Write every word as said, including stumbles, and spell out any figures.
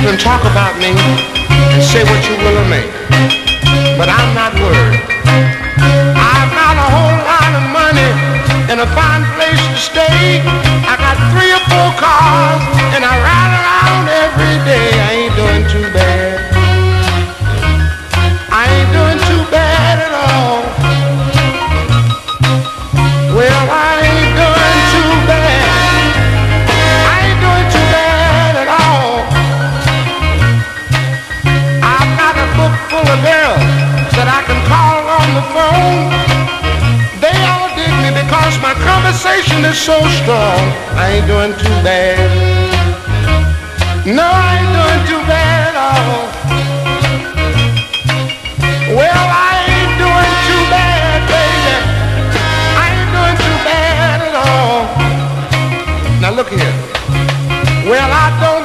can talk about me and say what you will of me, but I'm not worried. I've got a whole lot of money and a fine place to stay. I got three or four cars and I ride around every day. I ain't doing too bad. I ain't doing too bad at all. Well, I ain't doing too bad. I ain't doing too bad at all. I've got a book full of girls that I can call on the phone. They all dig me because my conversation is so strong. I ain't doing too bad. No, I ain't doing too bad at all. Well, I ain't doing too bad, baby. I ain't doing too bad at all. Now look here. Well, I don't